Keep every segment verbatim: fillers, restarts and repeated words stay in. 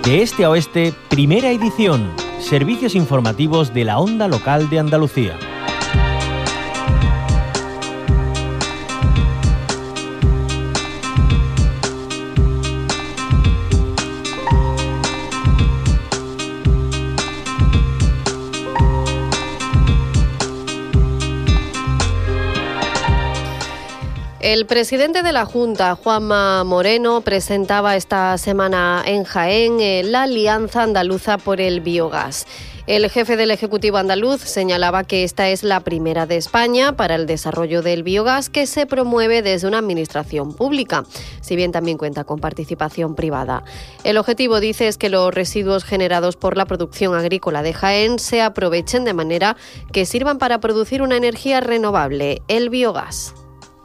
De este a oeste, primera edición. Servicios informativos de la Onda Local de Andalucía. El presidente de la Junta, Juanma Moreno, presentaba esta semana en Jaén eh, la Alianza Andaluza por el Biogás. El jefe del Ejecutivo andaluz señalaba que esta es la primera de España para el desarrollo del biogás que se promueve desde una administración pública, si bien también cuenta con participación privada. El objetivo, dice, es que los residuos generados por la producción agrícola de Jaén se aprovechen de manera que sirvan para producir una energía renovable, el biogás.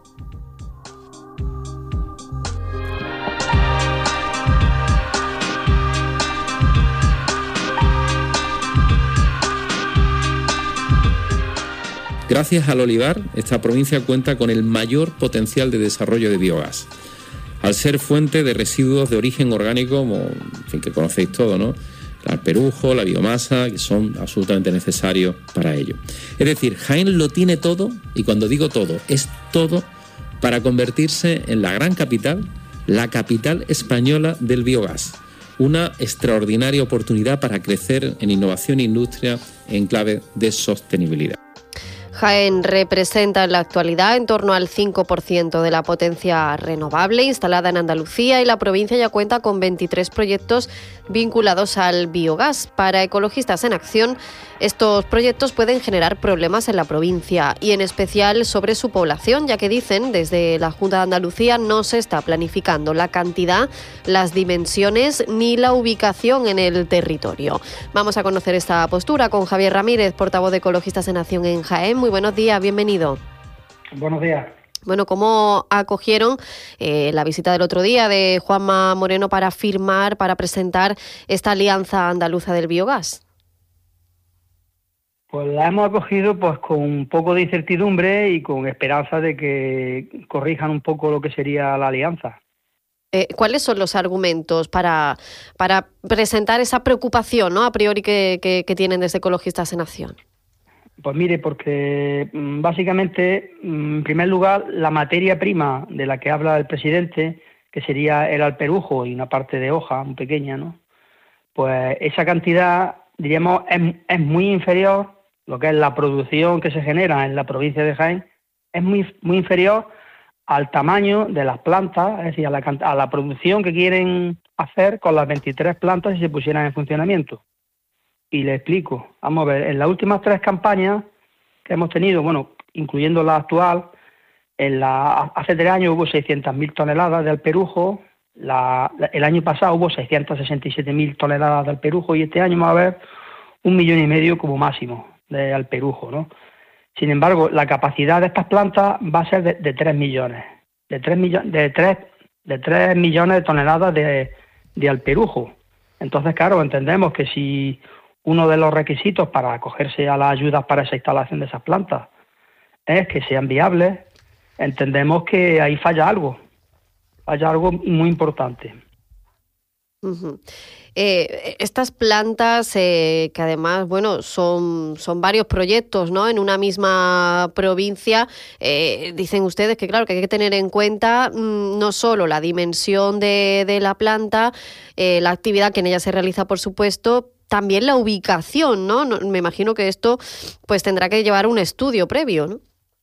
Gracias al olivar, esta provincia cuenta con el mayor potencial de desarrollo de biogás. Al ser fuente de residuos de origen orgánico, como en fin, que conocéis todo, ¿no? El alperujo, la biomasa, que son absolutamente necesarios para ello. Es decir, Jaén lo tiene todo, y cuando digo todo, es todo para convertirse en la gran capital, la capital española del biogás. Una extraordinaria oportunidad para crecer en innovación e industria en clave de sostenibilidad. Jaén representa en la actualidad en torno al cinco por ciento de la potencia renovable instalada en Andalucía y la provincia ya cuenta con veintitrés proyectos vinculados al biogás. Para Ecologistas en Acción, estos proyectos pueden generar problemas en la provincia y en especial sobre su población, ya que dicen desde la Junta de Andalucía no se está planificando la cantidad, las dimensiones ni la ubicación en el territorio. Vamos a conocer esta postura con Javier Ramírez, portavoz de Ecologistas en Acción en Jaén. Muy buenos días, bienvenido. Buenos días. Bueno, ¿cómo acogieron eh, la visita del otro día de Juanma Moreno para firmar, para presentar esta Alianza Andaluza del Biogás? Pues la hemos acogido pues con un poco de incertidumbre y con esperanza de que corrijan un poco lo que sería la alianza. Eh, ¿Cuáles son los argumentos para, para presentar esa preocupación, ¿no?, a priori que, que, que tienen desde Ecologistas en Acción? Pues mire, porque básicamente, en primer lugar, la materia prima de la que habla el presidente, que sería el alperujo y una parte de hoja muy pequeña, ¿no? Pues esa cantidad, diríamos, es, es muy inferior, lo que es la producción que se genera en la provincia de Jaén, es muy, muy inferior al tamaño de las plantas, es decir, a la, a la producción que quieren hacer con las veintitrés plantas si se pusieran en funcionamiento. Y le explico. Vamos a ver, en las últimas tres campañas que hemos tenido, bueno, incluyendo la actual, en la, hace tres años hubo seiscientas mil toneladas de alperujo, la, el año pasado hubo seiscientas sesenta y siete mil toneladas de alperujo y este año va a haber un millón y medio como máximo de alperujo, ¿no? Sin embargo, la capacidad de estas plantas va a ser de, de tres millones, de tres millones, de tres, de tres millones de toneladas de, de alperujo. Entonces, claro, entendemos que si uno de los requisitos para acogerse a las ayudas para esa instalación de esas plantas es que sean viables, entendemos que ahí falla algo, falla algo muy importante. Uh-huh. Eh, estas plantas, eh, que además, bueno, son, son varios proyectos, ¿no?, en una misma provincia, eh, dicen ustedes que, claro, que hay que tener en cuenta mmm, no solo la dimensión de, de la planta, eh, la actividad que en ella se realiza, por supuesto, también la ubicación, ¿no? No, me imagino que esto pues tendrá que llevar un estudio previo, ¿no?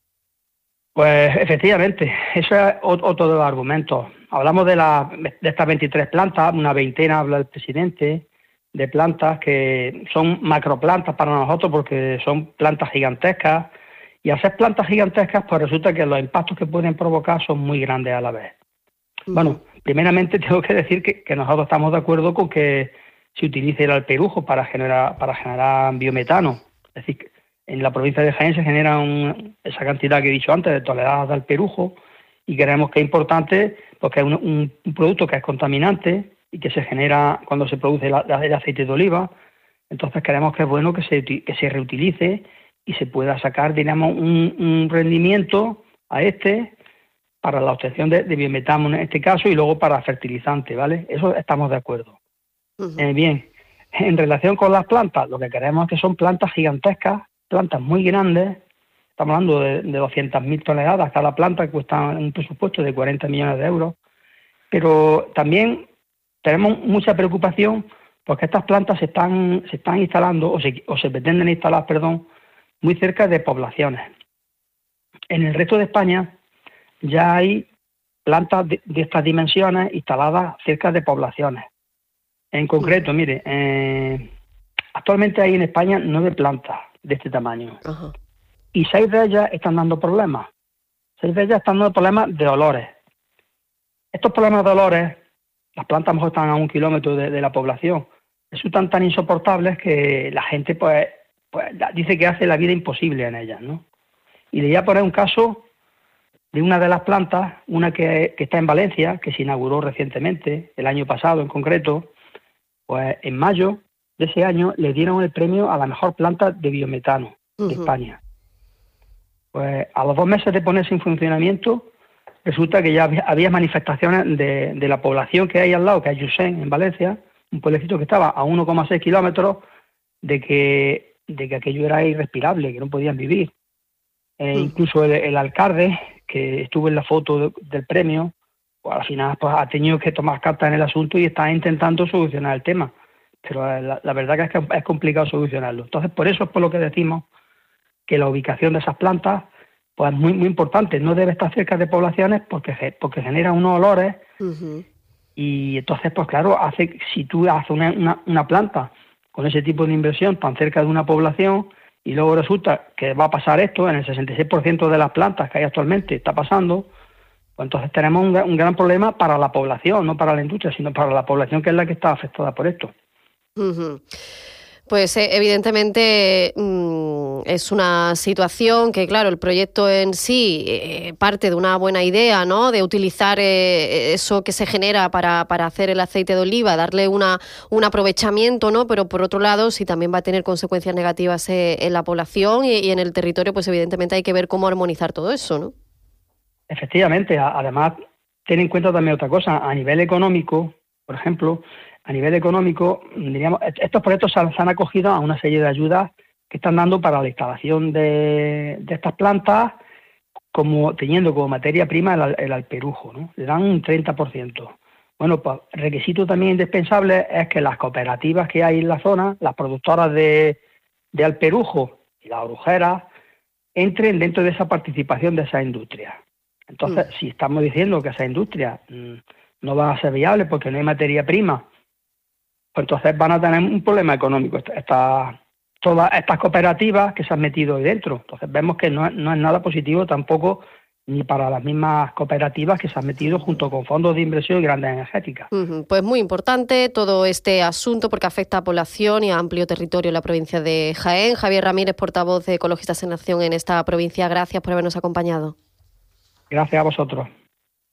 Pues efectivamente, eso es otro de los argumentos. Hablamos de, la, de estas veintitrés plantas, una veintena, habla el presidente, de plantas que son macroplantas para nosotros porque son plantas gigantescas, y al ser plantas gigantescas pues resulta que los impactos que pueden provocar son muy grandes a la vez. Uh-huh. Bueno, primeramente tengo que decir que, que nosotros estamos de acuerdo con que se utilice el alperujo para generar para generar biometano. Es decir, en la provincia de Jaén se genera un, esa cantidad que he dicho antes de toneladas de alperujo y creemos que es importante porque es un, un, un producto que es contaminante y que se genera cuando se produce la, la, el aceite de oliva. Entonces creemos que es bueno que se, que se reutilice y se pueda sacar, digamos, un, un rendimiento a este para la obtención de, de biometano en este caso y luego para fertilizante, ¿vale? Eso estamos de acuerdo. Uh-huh. Eh, bien, en relación con las plantas, lo que queremos es que son plantas gigantescas, plantas muy grandes. Estamos hablando de, de doscientas mil toneladas cada planta, que cuesta un presupuesto de cuarenta millones de euros. Pero también tenemos mucha preocupación porque estas plantas se están se están instalando o se, o se pretenden instalar, perdón, muy cerca de poblaciones. En el resto de España ya hay plantas de, de estas dimensiones instaladas cerca de poblaciones. En concreto, mire, eh, actualmente hay en España nueve plantas de este tamaño. Uh-huh. Y seis de ellas están dando problemas. Seis de ellas están dando problemas de olores. Estos problemas de olores, las plantas a lo mejor están a un kilómetro de, de la población, resultan tan insoportables que la gente pues, pues dice que hace la vida imposible en ellas, ¿no? Y le voy a poner un caso de una de las plantas, una que, que está en Valencia, que se inauguró recientemente, el año pasado en concreto. Pues en mayo de ese año le dieron el premio a la mejor planta de biometano uh-huh. de España. Pues a los dos meses de ponerse en funcionamiento, resulta que ya había, había manifestaciones de, de la población que hay al lado, que es Llucén, en Valencia, un pueblecito que estaba a uno coma seis kilómetros, de que, de que aquello era irrespirable, que no podían vivir. Eh, uh-huh. Incluso el, el alcalde, que estuvo en la foto de, del premio, pues al final pues, ha tenido que tomar cartas en el asunto y está intentando solucionar el tema. Pero la, la verdad que es, que es complicado solucionarlo. Entonces, por eso es por lo que decimos que la ubicación de esas plantas pues es muy, muy importante. No debe estar cerca de poblaciones porque, porque genera unos olores uh-huh. y entonces, pues claro, hace si tú haces una, una, una planta con ese tipo de inversión tan cerca de una población y luego resulta que va a pasar esto en el sesenta y seis por ciento de las plantas que hay actualmente, está pasando. Pues entonces tenemos un, un gran problema para la población, no para la industria, sino para la población que es la que está afectada por esto. Uh-huh. Pues eh, evidentemente mmm, es una situación que, claro, el proyecto en sí eh, parte de una buena idea, ¿no? De utilizar eh, eso que se genera para, para hacer el aceite de oliva, darle una, un aprovechamiento, ¿no? Pero por otro lado, si también va a tener consecuencias negativas eh, en la población y, y en el territorio, pues evidentemente hay que ver cómo armonizar todo eso, ¿no? Efectivamente, además, ten en cuenta también otra cosa, a nivel económico, por ejemplo, a nivel económico, diríamos, estos proyectos se han acogido a una serie de ayudas que están dando para la instalación de, de estas plantas, como teniendo como materia prima el, el alperujo, ¿no? Le dan un treinta por ciento. Bueno, pues requisito también indispensable es que las cooperativas que hay en la zona, las productoras de, de alperujo y las orujeras, entren dentro de esa participación de esa industria. Entonces, mm. si estamos diciendo que esa industria mmm, no va a ser viable porque no hay materia prima, pues entonces van a tener un problema económico esta, todas estas cooperativas que se han metido ahí dentro. Entonces vemos que no, no es nada positivo tampoco ni para las mismas cooperativas que se han metido junto con fondos de inversión y grandes energéticas. Uh-huh. Pues muy importante todo este asunto porque afecta a población y a amplio territorio en la provincia de Jaén. Javier Ramírez, portavoz de Ecologistas en Acción en esta provincia, gracias por habernos acompañado. Gracias a vosotros.